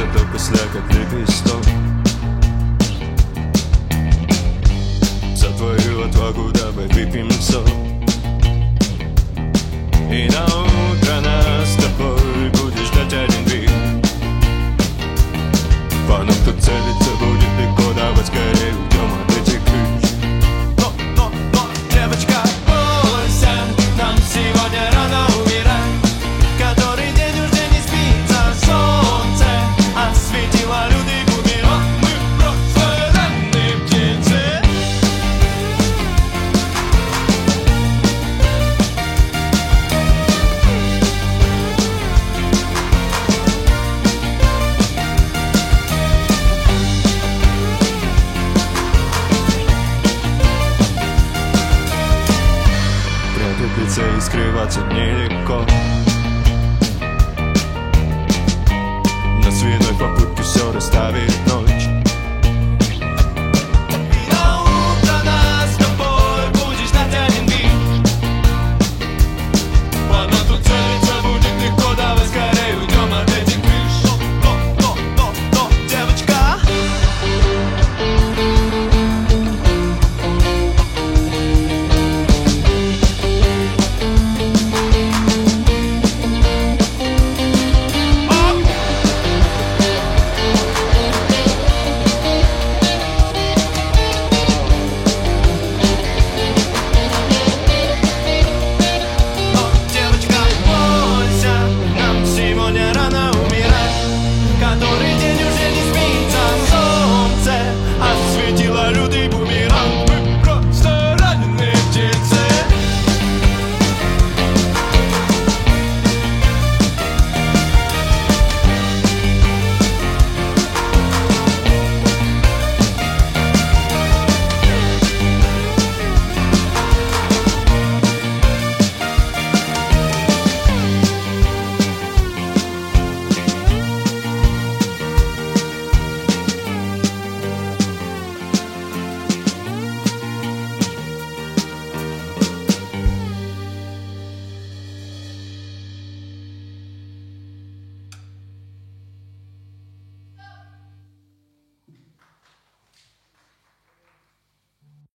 момента після как лепесток. За твою отвагу давай выпьем сок. И на утро нас с тобой будет ждать один вид. По нам кто целится, будет легко, давай скорее уйдем от этих ключ. Но, девочка, бойся, нам сегодня рано умирать. Который день уже не спится, солнце осветило люди губи. Но мы просто ранние птицы. Прятаться и скрываться нелегко. На свиной попытке все расставить.